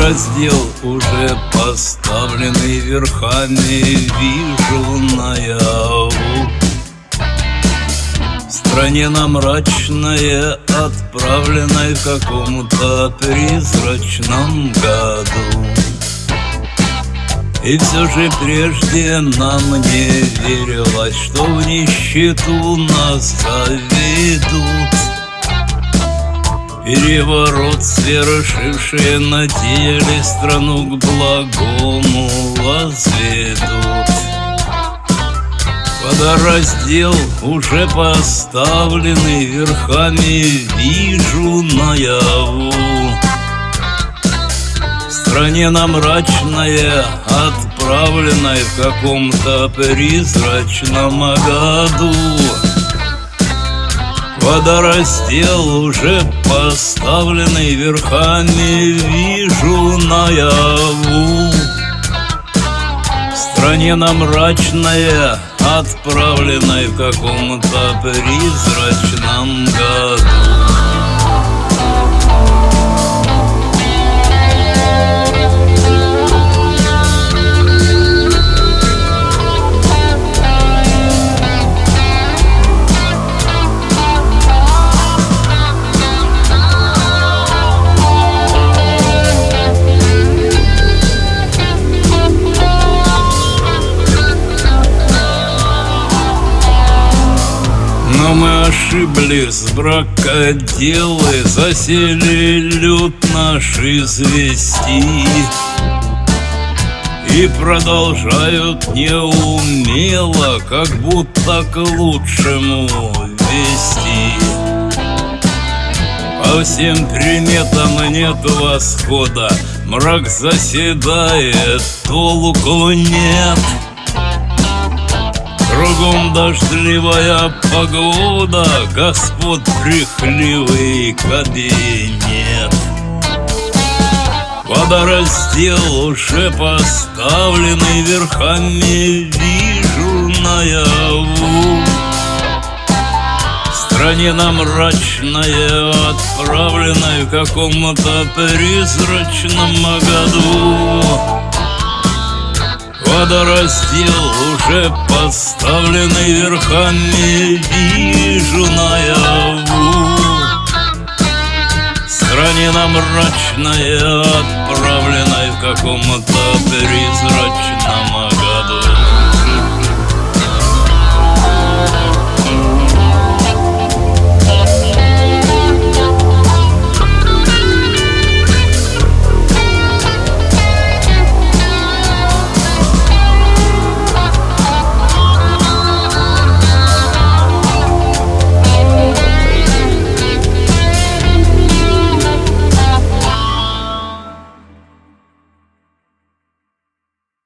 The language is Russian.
Водораздел уже поставленный верхами вижу наяву. В стране на мрачное, отправленной в каком-то призрачном году. И все же прежде нам не верилось, что в нищету нас заведут. Переворот свершившие надеялись страну к благому возведут. Водораздел уже поставленный верхами вижу наяву. В стране на мрачное, отправленной в каком-то призрачном году. Водораздел уже поставленный верхами вижу наяву. В стране на мрачное, отправленной в каком-то призрачном году. Но мы ошиблись, бракоделы засели люд наш извести и продолжают неумело, как будто к лучшему вести. По всем приметам нет восхода, мрак заседает, толку нет. Кругом дождливая погода, господ брехливый кабинет. Водораздел уже поставленный верхами вижу наяву. В стране на мрачное, отправленной в каком-то призрачном году. Водораздел уже поставленный верхами вижу наяву. В стране на мрачное, отправленной в каком-то призрачном году.